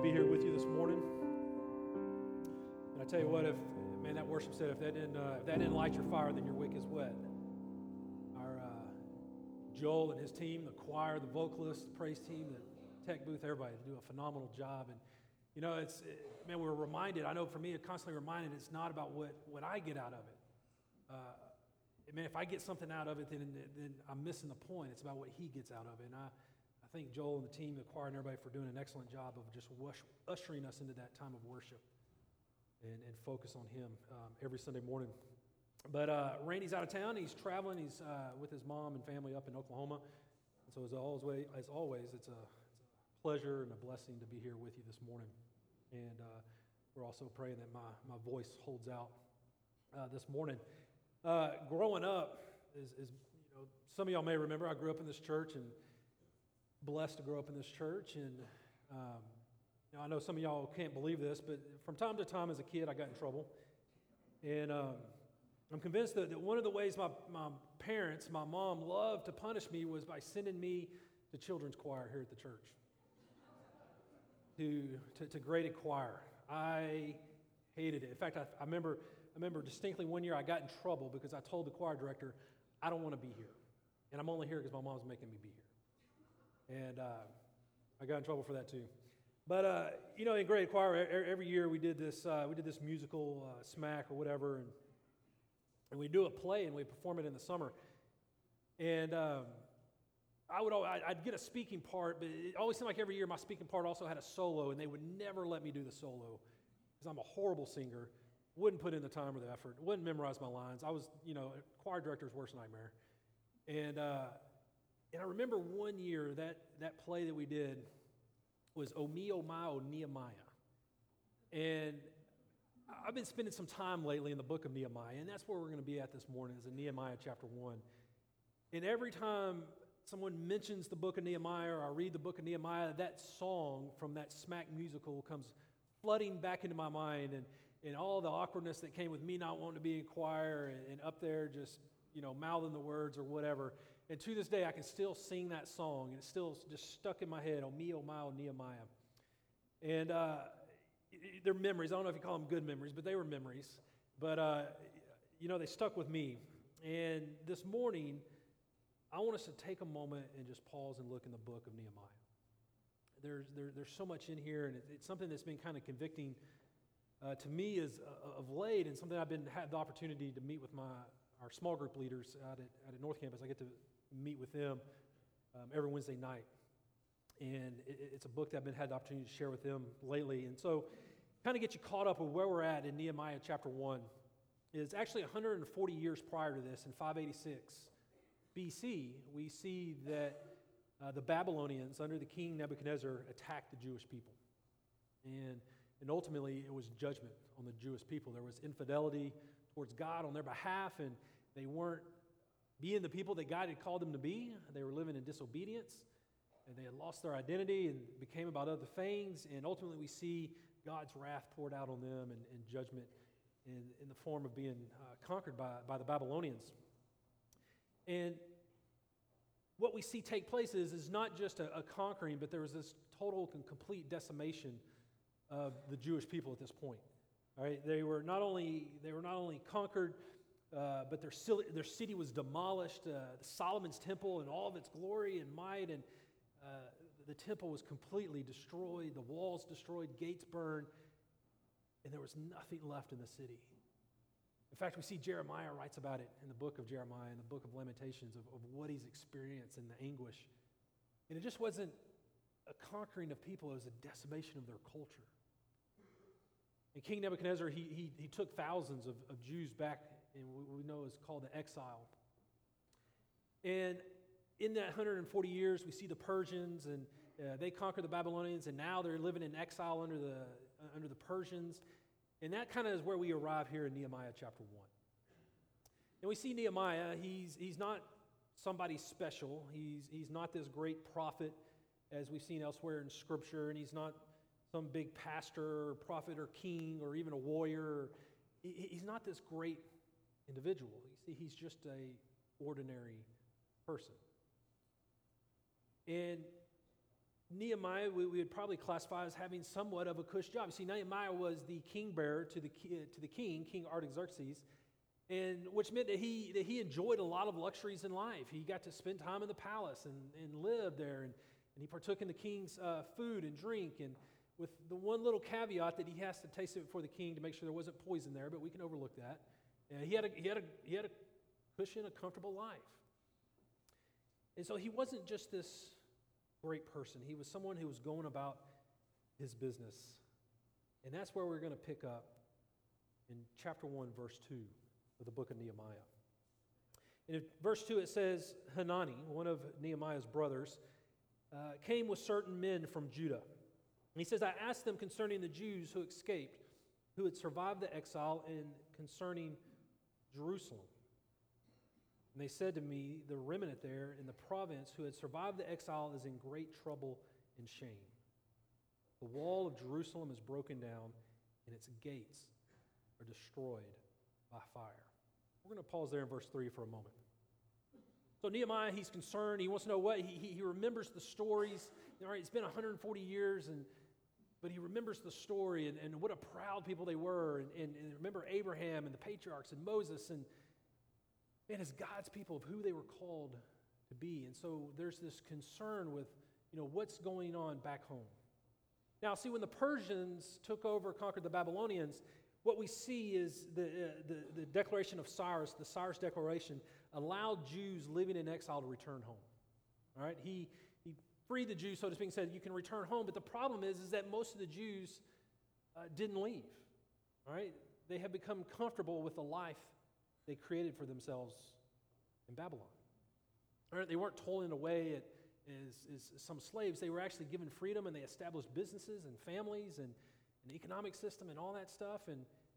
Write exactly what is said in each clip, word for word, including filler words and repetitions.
be here with you this morning. And I tell you what, if man, that worship said, if that didn't, uh, if that didn't light your fire, then your wick is wet. Our uh, Joel and his team, the choir, the vocalists, the praise team, the tech booth, everybody do a phenomenal job. And you know, it's it, man, we're reminded. I know for me, it's constantly reminded. It's not about what what I get out of it. Uh, man, if I get something out of it, then then I'm missing the point. It's about what he gets out of it. And I. I thank Joel and the team, the choir, and everybody for doing an excellent job of just ushering us into that time of worship and, and focus on him um, every Sunday morning. But uh, Randy's out of town. He's traveling. He's uh, with his mom and family up in Oklahoma. And so as always, as always it's, a, it's a pleasure and a blessing to be here with you this morning. And uh, we're also praying that my, my voice holds out uh, this morning. Uh, growing up, is, is you know, some of y'all may remember I grew up in this church and blessed to grow up in this church, and um, you know, I know some of y'all can't believe this, but from time to time as a kid, I got in trouble, and um, I'm convinced that, that one of the ways my, my parents, my mom, loved to punish me was by sending me to children's choir here at the church, to, to, to graded choir. I hated it. In fact, I, I remember I remember distinctly one year I got in trouble because I told the choir director, I don't want to be here, and I'm only here because my mom's making me be here. And uh, I got in trouble for that too. But uh, you know, in grade choir, every year we did this. Uh, we did this musical, uh, Smack or whatever, and and we do a play and we perform it in the summer. And um, I would, always, I'd get a speaking part, but it always seemed like every year my speaking part also had a solo, and they would never let me do the solo because I'm a horrible singer. Wouldn't put in the time or the effort. Wouldn't memorize my lines. I was, you know, a choir director's worst nightmare. And uh, And I remember one year that, that play that we did was O Me, O My, O Nehemiah. And I've been spending some time lately in the book of Nehemiah, and that's where we're going to be at this morning, is in Nehemiah chapter one. And every time someone mentions the book of Nehemiah or I read the book of Nehemiah, that song from that Smack musical comes flooding back into my mind, and, and all the awkwardness that came with me not wanting to be in choir and, and up there just, you know, mouthing the words or whatever. And to this day, I can still sing that song, and it's still just stuck in my head, O Me, O My, O Nehemiah. And uh, they're memories. I don't know if you call them good memories, but they were memories. But, uh, you know, they stuck with me. And this morning, I want us to take a moment and just pause and look in the book of Nehemiah. There's, there, there's so much in here, and it, it's something that's been kind of convicting uh, to me as, uh, of late, and something I've been had the opportunity to meet with my our small group leaders out at, out at North Campus. I get to meet with them um, every Wednesday night. And it, it's a book that I've been had the opportunity to share with them lately. And so kind of get you caught up with where we're at in Nehemiah chapter one. It's actually one hundred forty years prior to this, in five eighty-six B C, we see that uh, the Babylonians under the king Nebuchadnezzar attacked the Jewish people. And, and ultimately it was judgment on the Jewish people. There was infidelity towards God on their behalf, and they weren't being the people that God had called them to be. They were living in disobedience, and they had lost their identity and became about other things, and ultimately we see God's wrath poured out on them and, and judgment in, in the form of being uh, conquered by, by the Babylonians. And what we see take place is, is not just a, a conquering, but there was this total and complete decimation of the Jewish people at this point. All right, they were not only they were not only conquered, uh, but their city, their city was demolished. Uh, Solomon's temple and all of its glory and might, and uh, the temple was completely destroyed. The walls destroyed, gates burned, and there was nothing left in the city. In fact, we see Jeremiah writes about it in the book of Jeremiah, in the book of Lamentations, of, of what he's experienced and the anguish. And it just wasn't a conquering of people; it was a decimation of their culture. And King Nebuchadnezzar, he, he, he took thousands of, of Jews back in what we know is called the exile. And in that one hundred forty years, we see the Persians, and uh, they conquered the Babylonians, and now they're living in exile under the, uh, under the Persians. And that kind of is where we arrive here in Nehemiah chapter one. And we see Nehemiah, he's, he's not somebody special. He's, he's not this great prophet as we've seen elsewhere in Scripture, and he's not some big pastor or prophet or king or even a warrior. He's not this great individual. You see, he's just a ordinary person. And Nehemiah, we, we would probably classify as having somewhat of a cush job. You see, Nehemiah was the king bearer to the, to the king, King Artaxerxes, and which meant that he, that he enjoyed a lot of luxuries in life. He got to spend time in the palace and, and live there, and, and he partook in the king's uh, food and drink, and with the one little caveat that he has to taste it before the king to make sure there wasn't poison there, but we can overlook that. And he had a, he had a, he had a cushion, a comfortable life. And so he wasn't just this great person. He was someone who was going about his business. And that's where we're going to pick up in chapter one, verse two of the book of Nehemiah. And in verse two it says, Hanani, one of Nehemiah's brothers, uh, came with certain men from Judah. And he says, I asked them concerning the Jews who escaped, who had survived the exile, and concerning Jerusalem. And they said to me, the remnant there in the province who had survived the exile is in great trouble and shame. The wall of Jerusalem is broken down, and its gates are destroyed by fire. We're going to pause there in verse three for a moment. So Nehemiah, he's concerned. He wants to know what, he, he, he remembers the stories. All right, it's been one hundred forty years, and but he remembers the story and, and what a proud people they were. And, and, and remember Abraham and the patriarchs and Moses and man, as God's people of who they were called to be. And so there's this concern with, you know, what's going on back home. Now, see, when the Persians took over, conquered the Babylonians, what we see is the, uh, the, the declaration of Cyrus, the Cyrus Declaration, allowed Jews living in exile to return home. All right? He, he freed the Jews, so to speak, and said, you can return home. But the problem is, is that most of the Jews uh, didn't leave. All right? They have become comfortable with the life they created for themselves in Babylon. All right? They weren't toiling away at, as, as some slaves. They were actually given freedom, and they established businesses and families and an economic system and all that stuff, and,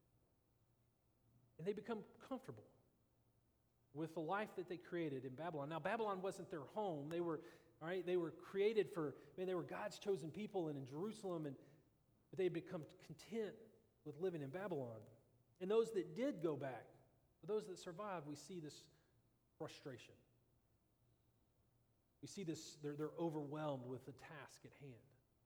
and they become comfortable with the life that they created in Babylon. Now, Babylon wasn't their home. They were, all right, they were created for, I mean, they were God's chosen people and in Jerusalem, and but they had become content with living in Babylon. And those that did go back, for those that survived, we see this frustration. We see this, they're, they're overwhelmed with the task at hand.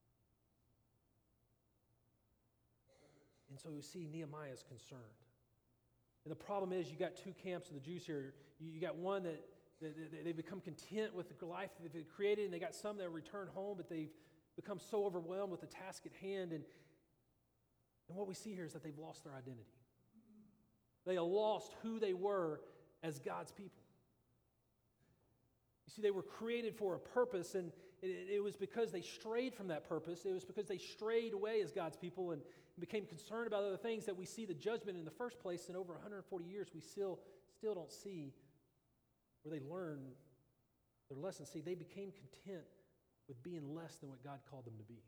And so you see Nehemiah's concerned. And the problem is you got two camps of the Jews here. You, you got one that, that, that they become content with the life that they've created, and they got some that return home, but they've become so overwhelmed with the task at hand. And, and what we see here is that they've lost their identity. They have lost who they were as God's people. You see, they were created for a purpose, and it, it was because they strayed from that purpose. It was because they strayed away as God's people and became concerned about other things that we see the judgment in the first place. And over one hundred forty years, we still, still don't see where they learn their lesson. See, they became content with being less than what God called them to be.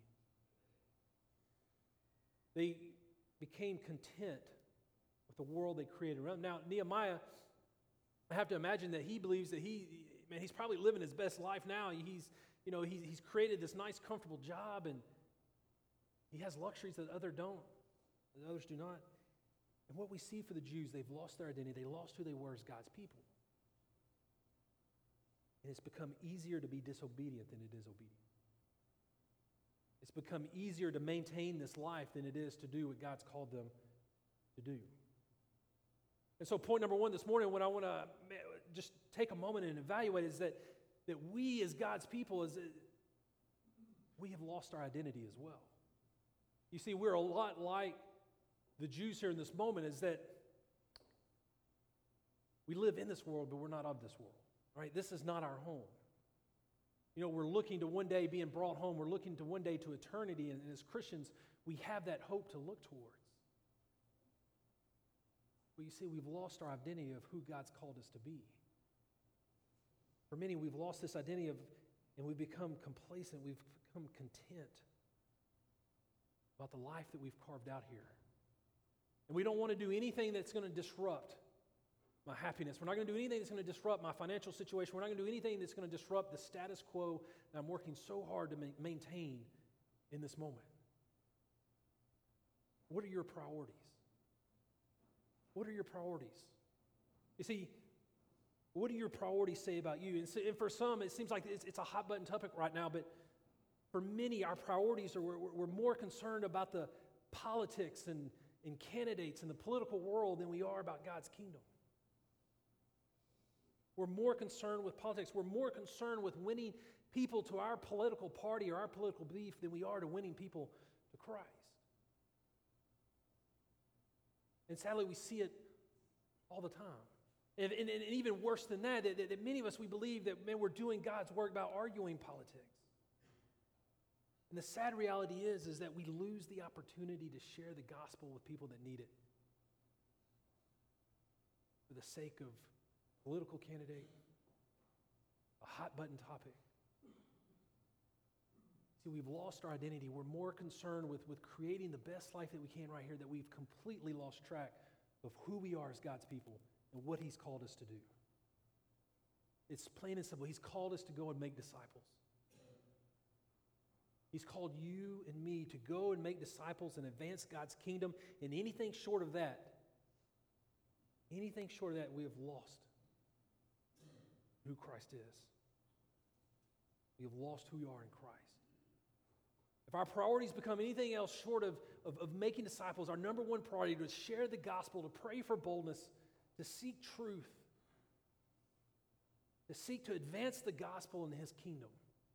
They became content with the world they created around them. Now, Nehemiah, I have to imagine that he believes that he, man, he's probably living his best life now. He's, you know, he's, he's created this nice, comfortable job, and he has luxuries that others don't, that others do not. And what we see for the Jews, they've lost their identity. They lost who they were as God's people. And it's become easier to be disobedient than it is obedient. It's become easier to maintain this life than it is to do what God's called them to do. And so point number one this morning, what I want to just take a moment and evaluate is that, that we as God's people, is we have lost our identity as well. You see, we're a lot like the Jews here in this moment, is that we live in this world, but we're not of this world. Right? This is not our home. You know, we're looking to one day being brought home. We're looking to one day to eternity. And, and as Christians, we have that hope to look towards. But you see, we've lost our identity of who God's called us to be. For many, we've lost this identity of, and we've become complacent. We've become content about the life that we've carved out here. And we don't want to do anything that's going to disrupt my happiness. We're not going to do anything that's going to disrupt my financial situation. We're not going to do anything that's going to disrupt the status quo that I'm working so hard to ma- maintain in this moment. What are your priorities? What are your priorities? You see, what do your priorities say about you? And, so, and for some, it seems like it's, it's a hot button topic right now, but For many, our priorities are we're, we're more concerned about the politics and, and candidates and the political world than we are about God's kingdom. We're more concerned with politics. We're more concerned with winning people to our political party or our political belief than we are to winning people to Christ. And sadly, we see it all the time. And, and, and even worse than that, that, that many of us, we believe that, man, we're doing God's work by arguing politics. And the sad reality is, is that we lose the opportunity to share the gospel with people that need it for the sake of a political candidate, a hot-button topic. See, we've lost our identity. We're more concerned with, with creating the best life that we can right here that we've completely lost track of who we are as God's people and what He's called us to do. It's plain and simple. He's called us to go and make disciples. He's called you and me to go and make disciples and advance God's kingdom, and anything short of that, anything short of that, we have lost who Christ is. We have lost who we are in Christ. If our priorities become anything else short of, of, of making disciples, our number one priority is to share the gospel, to pray for boldness, to seek truth, to seek to advance the gospel in His kingdom.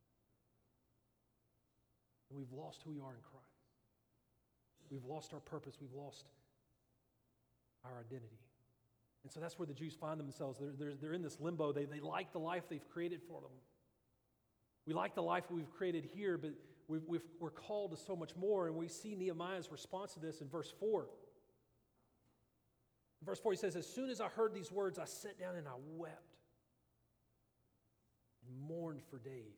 And we've lost who we are in Christ. We've lost our purpose. We've lost our identity. And so that's where the Jews find themselves. They're, they're, they're in this limbo. They, they like the life they've created for them. We like the life we've created here, but we've, we've, we're called to so much more. And we see Nehemiah's response to this in verse four. In verse four, he says, "As soon as I heard these words, I sat down and I wept and mourned for days."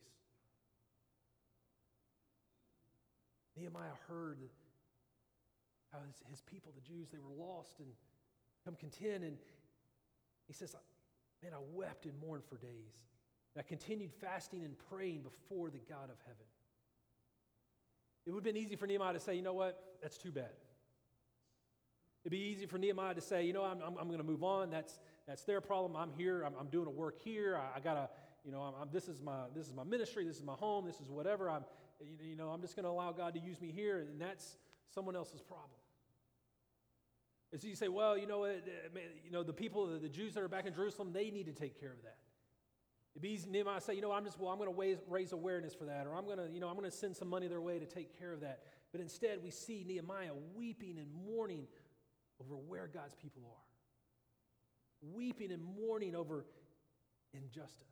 Nehemiah heard how his, his people, the Jews, they were lost and come content. And he says, man, I wept and mourned for days. And I continued fasting and praying before the God of heaven. It would have been easy for Nehemiah to say, you know what, that's too bad. It'd be easy for Nehemiah to say, you know, I'm, I'm, I'm going to move on. That's that's their problem. I'm here. I'm, I'm doing a work here. I, I got to, you know, I'm, I'm, this is my this is my ministry. This is my home. This is whatever. I'm, you know, I'm just going to allow God to use me here, and that's someone else's problem. And so you say, well, you know what, you know, the people, the Jews that are back in Jerusalem, they need to take care of that. It'd be easy for Nehemiah to say, you know, I'm just, well, I'm going to raise, raise awareness for that, or I'm going to, you know, I'm going to send some money their way to take care of that. But instead, we see Nehemiah weeping and mourning over where God's people are. Weeping and mourning over injustice.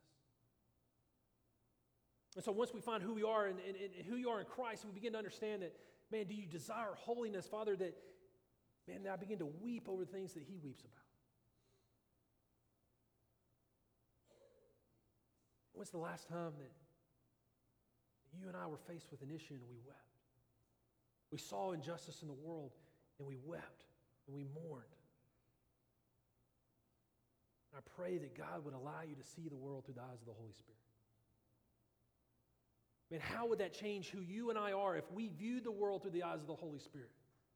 And so once we find who we are and, and, and who you are in Christ, we begin to understand that, man, do you desire holiness, Father, that, man, I begin to weep over things that He weeps about. When's the last time that you and I were faced with an issue and we wept? We saw injustice in the world and we wept and we mourned. And I pray that God would allow you to see the world through the eyes of the Holy Spirit. Man, how would that change who you and I are if we viewed the world through the eyes of the Holy Spirit?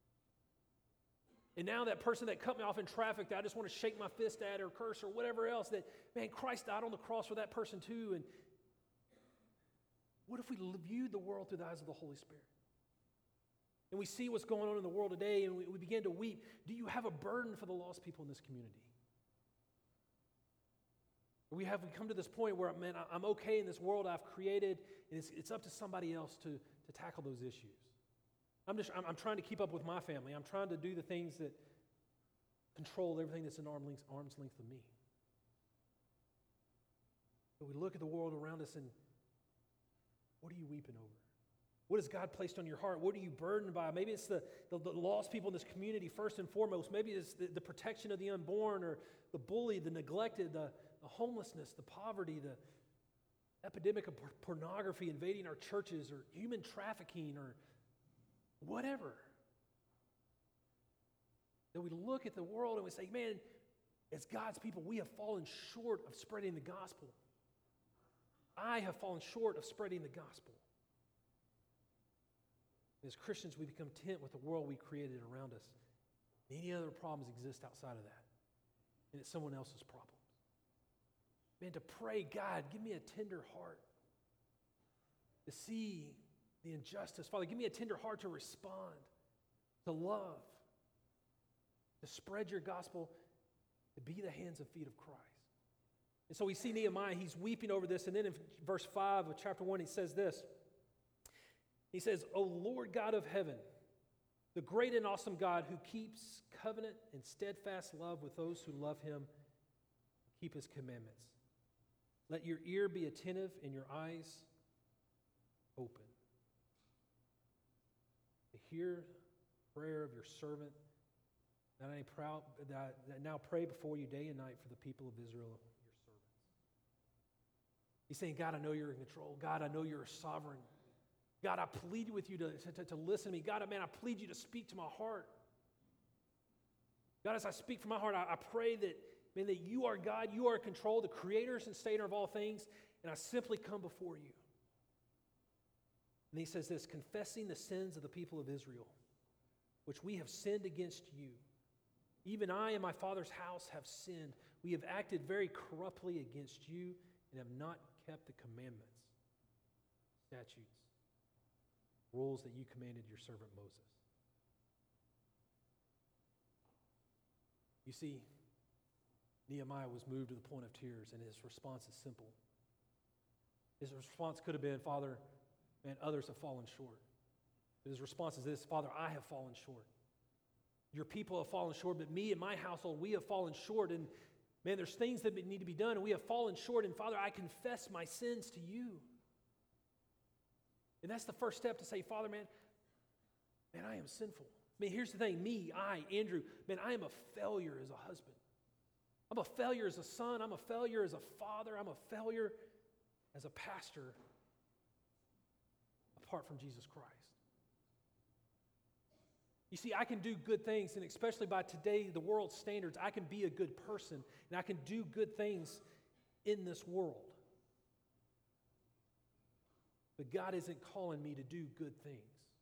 And now that person that cut me off in traffic that I just want to shake my fist at or curse or whatever else, that, man, Christ died on the cross for that person too. And what if we viewed the world through the eyes of the Holy Spirit? And we see what's going on in the world today and we, we begin to weep. Do you have a burden for the lost people in this community? We have we come to this point where, man, I'm okay in this world I've created, and it's, it's up to somebody else to, to tackle those issues. I'm just I'm, I'm trying to keep up with my family. I'm trying to do the things that control everything that's in arm's length, arm's length of me. But we look at the world around us, and what are you weeping over? What has God placed on your heart? What are you burdened by? Maybe it's the, the, the lost people in this community first and foremost. Maybe it's the, the protection of the unborn, or the bullied, the neglected, the The homelessness, the poverty, the epidemic of pornography invading our churches, or human trafficking, or whatever. That we look at the world and we say, man, as God's people, we have fallen short of spreading the gospel. I have fallen short of spreading the gospel. As Christians, we become content with the world we created around us. Any other problems exist outside of that, and it's someone else's problem. Man, to pray, God, give me a tender heart to see the injustice. Father, give me a tender heart to respond, to love, to spread your gospel, to be the hands and feet of Christ. And so we see Nehemiah, he's weeping over this. And then in verse five of chapter one, he says this. He says, O Lord God of heaven, the great and awesome God who keeps covenant and steadfast love with those who love him, keep his commandments. Let your ear be attentive and your eyes open to hear the prayer of your servant that I proud that, that now pray before you day and night for the people of Israel, your servants. He's saying, God, I know you're in control. God, I know you're sovereign. God, I plead with you to, to, to listen to me. God, man, I plead you to speak to my heart. God, as I speak from my heart, I, I pray that, man, that you are God, you are in control, the creator and sustainer of all things, and I simply come before you. And he says this, confessing the sins of the people of Israel, which we have sinned against you. Even I and my father's house have sinned. We have acted very corruptly against you and have not kept the commandments, statutes, rules that you commanded your servant Moses. You see, Nehemiah was moved to the point of tears, and his response is simple. His response could have been, Father, man, others have fallen short. But his response is this, Father, I have fallen short. Your people have fallen short, but me and my household, we have fallen short. And man, there's things that need to be done, and we have fallen short. And Father, I confess my sins to you. And that's the first step to say, Father, man, man, I am sinful. I mean, here's the thing, me, I, Andrew, man, I am a failure as a husband. I'm a failure as a son. I'm a failure as a father. I'm a failure as a pastor apart from Jesus Christ. You see, I can do good things, and especially by today, the world's standards, I can be a good person, and I can do good things in this world. But God isn't calling me to do good things.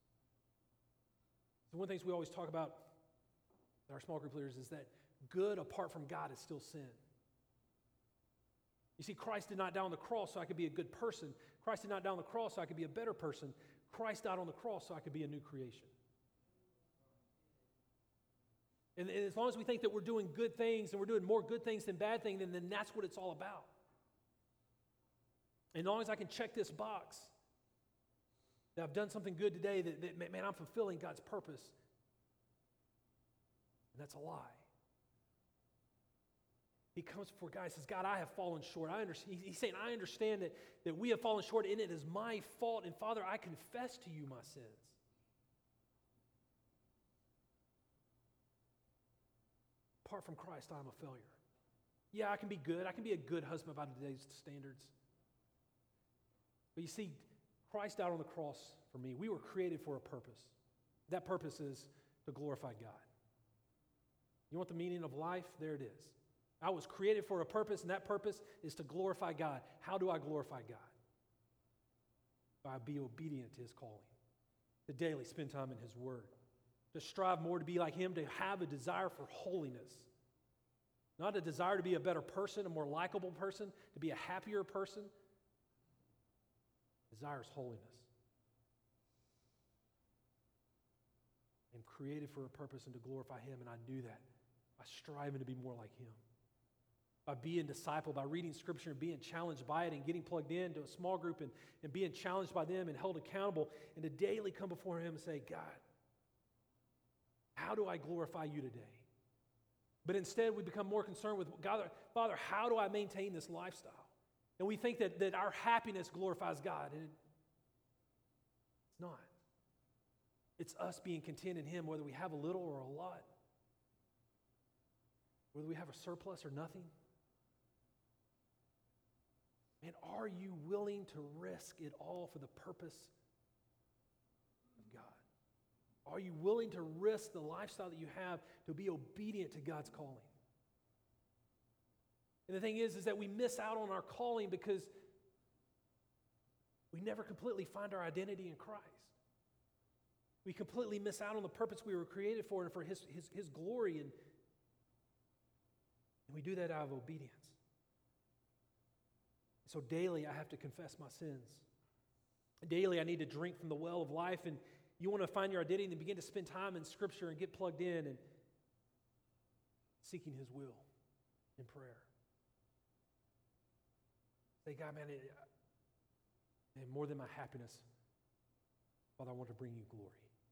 So one of the things we always talk about in our small group leaders is that good apart from God is still sin. You see, Christ did not die on the cross so I could be a good person. Christ did not die on the cross so I could be a better person. Christ died on the cross so I could be a new creation. And as long as we think that we're doing good things and we're doing more good things than bad things, then, then that's what it's all about. And as long as I can check this box, that I've done something good today, that, that man, I'm fulfilling God's purpose, and that's a lie. He comes before God and says, God, I have fallen short. I understand. He's saying, I understand that, that we have fallen short, and it is my fault. And Father, I confess to you my sins. Apart from Christ, I'm a failure. Yeah, I can be good. I can be a good husband by today's standards. But you see, Christ died on the cross for me. We were created for a purpose. That purpose is to glorify God. You want the meaning of life? There it is. I was created for a purpose, and that purpose is to glorify God. How do I glorify God? By being obedient to his calling, to daily spend time in his word, to strive more to be like him, to have a desire for holiness. Not a desire to be a better person, a more likable person, to be a happier person. Desires holiness. I'm created for a purpose and to glorify him, and I do that by striving to be more like him. By being discipled, by reading Scripture and being challenged by it and getting plugged into a small group and, and being challenged by them and held accountable, and to daily come before him and say, God, how do I glorify you today? But instead, we become more concerned with, God, Father, how do I maintain this lifestyle? And we think that, that our happiness glorifies God, and it's not. It's us being content in him, whether we have a little or a lot, whether we have a surplus or nothing. Man, are you willing to risk it all for the purpose of God? Are you willing to risk the lifestyle that you have to be obedient to God's calling? And the thing is, is that we miss out on our calling because we never completely find our identity in Christ. We completely miss out on the purpose we were created for and for his, his, his glory, and, and we do that out of obedience. So daily I have to confess my sins. Daily, I need to drink from the well of life, and you want to find your identity and begin to spend time in Scripture and get plugged in and seeking His will in prayer. Say, God, man, it, man, more than my happiness, Father, I want to bring you glory.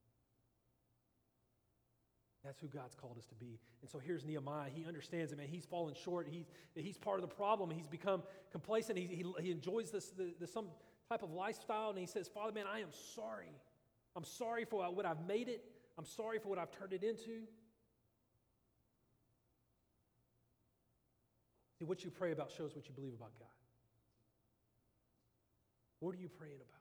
That's who God's called us to be. And so here's Nehemiah. He understands that, man, he's fallen short. He's, he's part of the problem. He's become complacent. He, he, he enjoys this, the, the, some type of lifestyle, and he says, Father, man, I am sorry. I'm sorry for what I've made it. I'm sorry for what I've turned it into. See, what you pray about shows what you believe about God. What are you praying about?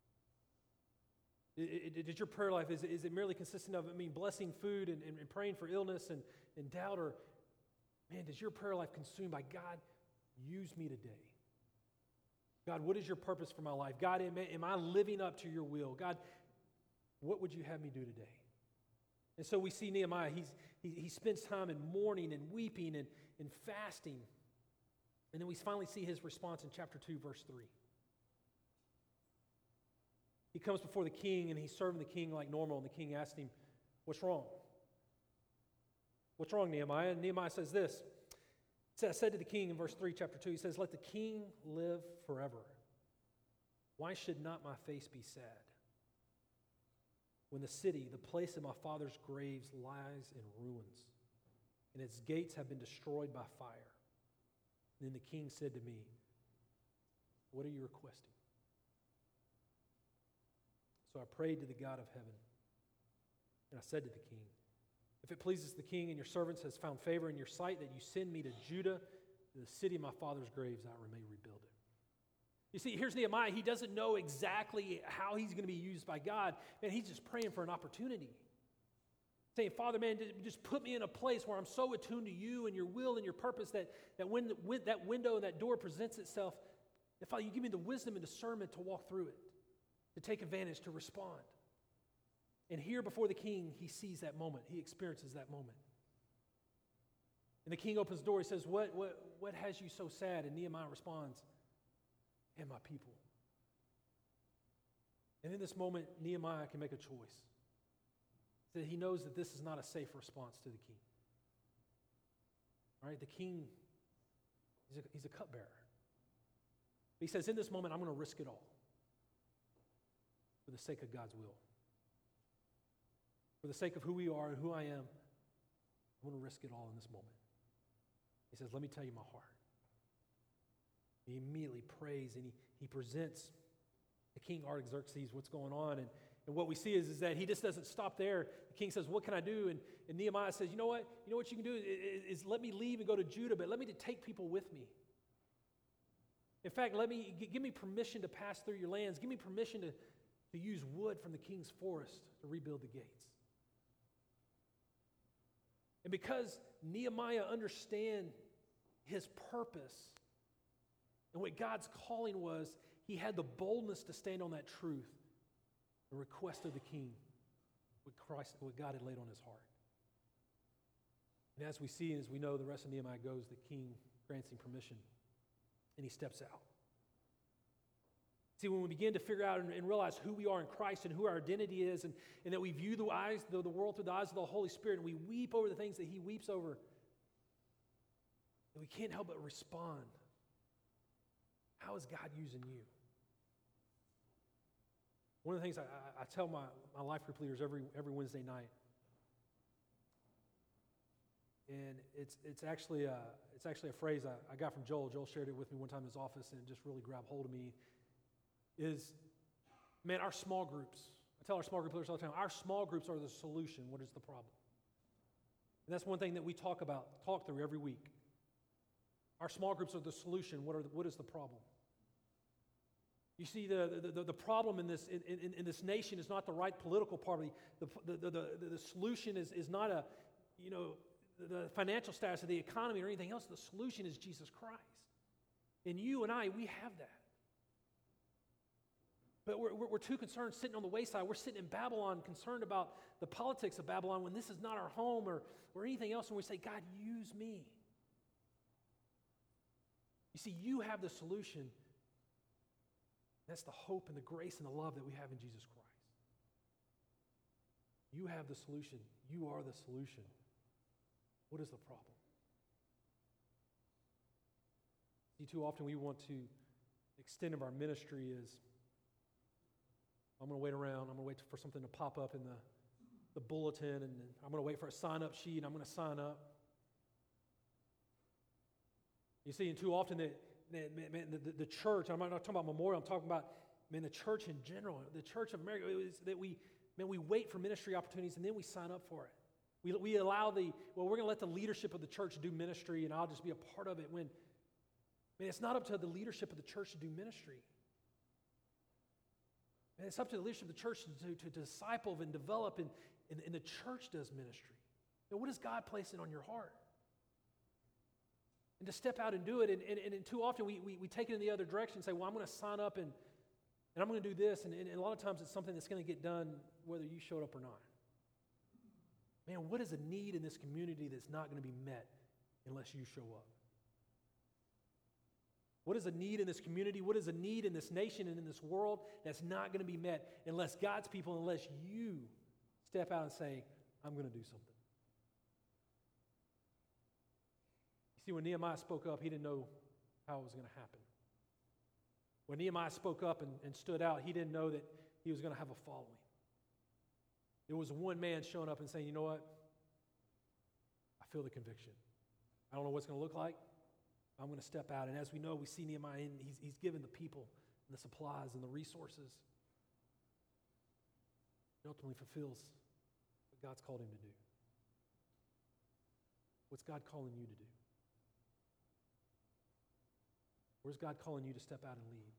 Is your prayer life, is it, is it merely consistent of, I mean, blessing food and, and, and praying for illness and, and doubt? Or, man, does your prayer life consume by, God, use me today? God, what is your purpose for my life? God, am, am I living up to your will? God, what would you have me do today? And so we see Nehemiah, he's, he, he spends time in mourning and weeping and, and fasting. And then we finally see his response in chapter two, verse three. He comes before the king, and he's serving the king like normal, and the king asks him, what's wrong? What's wrong, Nehemiah? And Nehemiah says this. I said to the king in verse three, chapter two, he says, let the king live forever. Why should not my face be sad? When the city, the place of my father's graves, lies in ruins, and its gates have been destroyed by fire. And then the king said to me, what are you requesting? So I prayed to the God of heaven, and I said to the king, if it pleases the king and your servants has found favor in your sight, that you send me to Judah, to the city of my father's graves, I may rebuild it. You see, here's Nehemiah. He doesn't know exactly how he's going to be used by God. Man, he's just praying for an opportunity. Saying, Father, man, just put me in a place where I'm so attuned to you and your will and your purpose that, that when, the, when that window and that door presents itself, that, Father, you give me the wisdom and discernment to walk through it, to take advantage, to respond. And here before the king, he sees that moment. He experiences that moment. And the king opens the door. He says, what, what, what has you so sad? And Nehemiah responds, and my people. And in this moment, Nehemiah can make a choice. That he knows that this is not a safe response to the king. All right, the king, he's a, he's a cupbearer. He says, in this moment, I'm going to risk it all for the sake of God's will. For the sake of who we are and who I am, I'm going to risk it all in this moment. He says, let me tell you my heart. He immediately prays, and he, he presents the king Artaxerxes what's going on. And, and what we see is, is that he just doesn't stop there. The king says, what can I do? And, and Nehemiah says, you know what? You know what you can do is, is let me leave and go to Judah, but let me to take people with me. In fact, let me give me permission to pass through your lands. Give me permission to, to use wood from the king's forest to rebuild the gates. And because Nehemiah understands his purpose and what God's calling was, he had the boldness to stand on that truth, the request of the king, what Christ, what God had laid on his heart. And as we see, and as we know, the rest of Nehemiah goes, the king grants him permission, and he steps out. See, when we begin to figure out and, and realize who we are in Christ and who our identity is, and, and that we view the eyes, the, the world through the eyes of the Holy Spirit, and we weep over the things that he weeps over, then we can't help but respond. How is God using you? One of the things I, I, I tell my, my life group leaders every, every Wednesday night, and it's, it's, actually a, it's actually a phrase I, I got from Joel. Joel shared it with me one time in his office, and it just really grabbed hold of me, is, man, our small groups, I tell our small group leaders all the time, our small groups are the solution. What is the problem? And that's one thing that we talk about, talk through every week. Our small groups are the solution. What, are the, what is the problem? You see, the, the, the problem in this, in, in, in this nation is not the right political party. The, the, the, the, the solution is, is not a, you know, the financial status of the economy or anything else. The solution is Jesus Christ. And you and I, we have that. But we're, we're, we're too concerned sitting on the wayside. We're sitting in Babylon concerned about the politics of Babylon when this is not our home or, or anything else. And we say, God, use me. You see, you have the solution. That's the hope and the grace and the love that we have in Jesus Christ. You have the solution. You are the solution. What is the problem? See, too often we want to extend of our ministry is, I'm going to wait around. I'm going to wait for something to pop up in the, the bulletin, and I'm going to wait for a sign-up sheet, and I'm going to sign up. You see, and too often that man, man, the, the, the church, I'm not talking about Memorial, I'm talking about, man, the church in general, the church of America, is that we, man, we wait for ministry opportunities, and then we sign up for it. We, we allow the, well, we're going to let the leadership of the church do ministry, and I'll just be a part of it, when, man, it's not up to the leadership of the church to do ministry. And it's up to the leadership of the church to, to, to disciple and develop, and, and, and the church does ministry. Now, what is God placing on your heart? And to step out and do it, and, and, and too often we, we, we take it in the other direction and say, well, I'm going to sign up and, and I'm going to do this, and, and a lot of times it's something that's going to get done whether you showed up or not. Man, what is a need in this community that's not going to be met unless you show up? What is a need in this community? What is a need in this nation and in this world that's not going to be met unless God's people, unless you step out and say, I'm going to do something? You see, when Nehemiah spoke up, he didn't know how it was going to happen. When Nehemiah spoke up and, and stood out, he didn't know that he was going to have a following. It was one man showing up and saying, you know what? I feel the conviction. I don't know what it's going to look like. I'm going to step out. And as we know, we see Nehemiah, and he's, he's given the people and the supplies and the resources. He ultimately fulfills what God's called him to do. What's God calling you to do? Where's God calling you to step out and lead?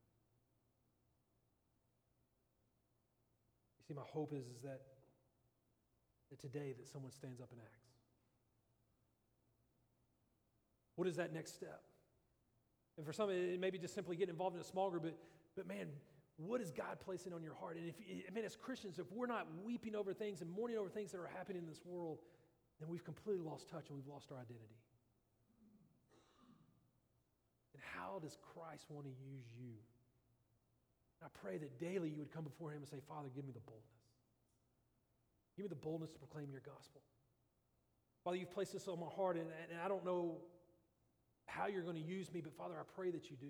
You see, my hope is, is that, that today that someone stands up and acts. What is that next step? And for some, it may be just simply getting involved in a small group, but, but man, what is God placing on your heart? And if, I mean, as Christians, if we're not weeping over things and mourning over things that are happening in this world, then we've completely lost touch and we've lost our identity. And how does Christ want to use you? And I pray that daily you would come before him and say, Father, give me the boldness. Give me the boldness to proclaim your gospel. Father, you've placed this on my heart, and, and I don't know how you're going to use me, but Father, I pray that you do.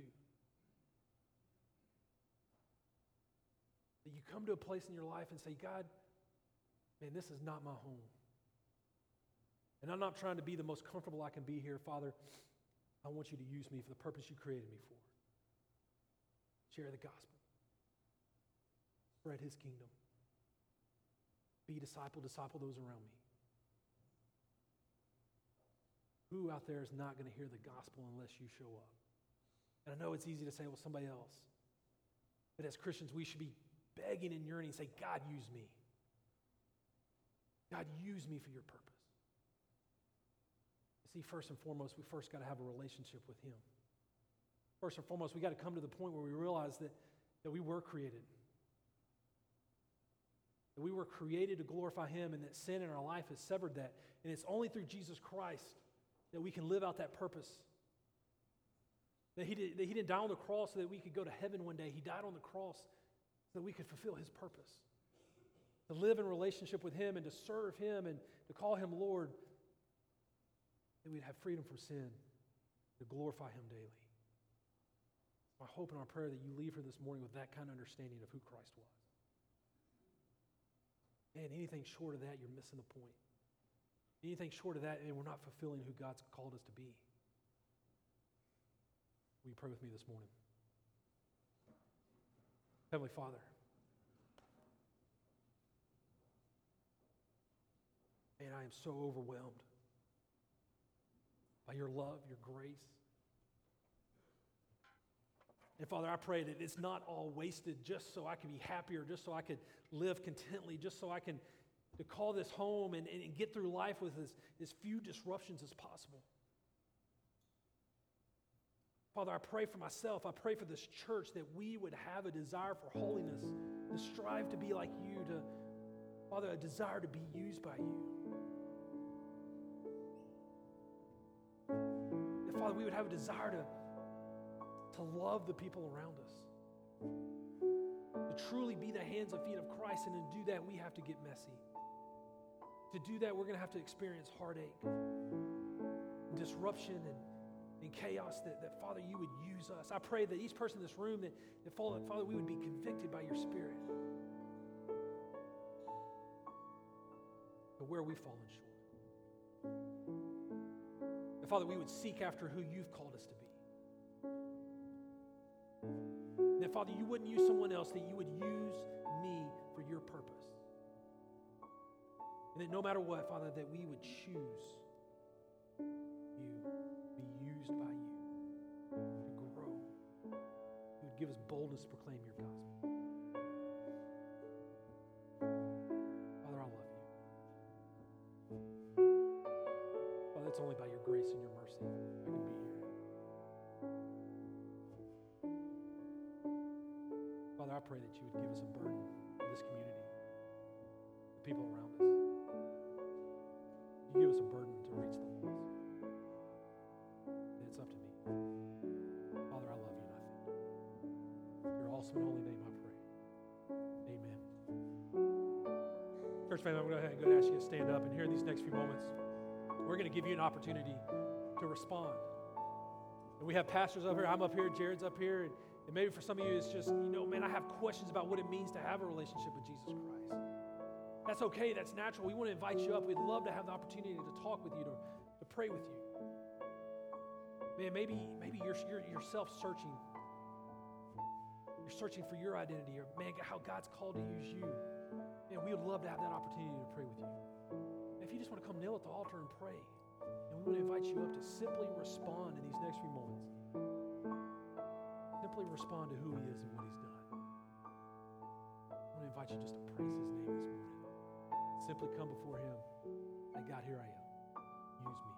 That you come to a place in your life and say, God, man, this is not my home. And I'm not trying to be the most comfortable I can be here, Father. I want you to use me for the purpose you created me for. Share the gospel. Spread his kingdom. Be disciple, disciple those around me. Who out there is not going to hear the gospel unless you show up? And I know it's easy to say, well, somebody else. But as Christians, we should be begging and yearning and say, God, use me. God, use me for your purpose. You see, first and foremost, we first got to have a relationship with him. First and foremost, we got to come to the point where we realize that, that we were created. That we were created to glorify him, and that sin in our life has severed that. And it's only through Jesus Christ that we can live out that purpose. That he, did, that he didn't die on the cross so that we could go to heaven one day. He died on the cross so that we could fulfill his purpose. To live in relationship with him and to serve him and to call him Lord. That we'd have freedom from sin, to glorify him daily. My hope and our prayer that you leave here this morning with that kind of understanding of who Christ was. Man, anything short of that, you're missing the point. Anything short of that, and we're not fulfilling who God's called us to be. Will you pray with me this morning? Heavenly Father, man, I am so overwhelmed by your love, your grace. And Father, I pray that it's not all wasted just so I can be happier, just so I could live contently, just so I can to call this home and, and get through life with as, as few disruptions as possible. Father, I pray for myself, I pray for this church that we would have a desire for holiness, to strive to be like you, to, Father, a desire to be used by you. That, Father, we would have a desire to, to love the people around us. to truly be the hands and feet of Christ. And to do that, we have to get messy. To do that, we're going to have to experience heartache, and disruption, and, and chaos, that, that, Father, you would use us. I pray that each person in this room, that, that Father, Father, we would be convicted by your Spirit of where we've fallen short. And Father, we would seek after who you've called us to be. And that, Father, you wouldn't use someone else, that you would use me for your purpose. And that no matter what, Father, that we would choose you, be used by you, to grow. You would give us boldness to proclaim your gospel. Father, I love you. Father, it's only by your grace and your mercy I can be here. Father, I pray that you would give us a burden in this community, the people around us. You give us a burden to reach the lost. And it's up to me. Father, I love you and I thank you. In your awesome and holy name I pray. Amen. Church family, I'm going to go ahead and go ask you to stand up. And here in these next few moments, we're going to give you an opportunity to respond. And we have pastors up here. I'm up here. Jared's up here. And, and maybe for some of you, it's just, you know, man, I have questions about what it means to have a relationship with Jesus Christ. That's okay. That's natural. We want to invite you up. We'd love to have the opportunity to talk with you, to, to pray with you. Man, maybe maybe you're, you're, you're self-searching. You're searching for your identity, or, man, how God's called to use you. Man, we would love to have that opportunity to pray with you. If you just want to come kneel at the altar and pray, and we want to invite you up to simply respond in these next few moments. Simply respond to who he is and what he's done. I want to invite you just to praise his name this morning. Simply come before him. Say, God, here I am. Use me.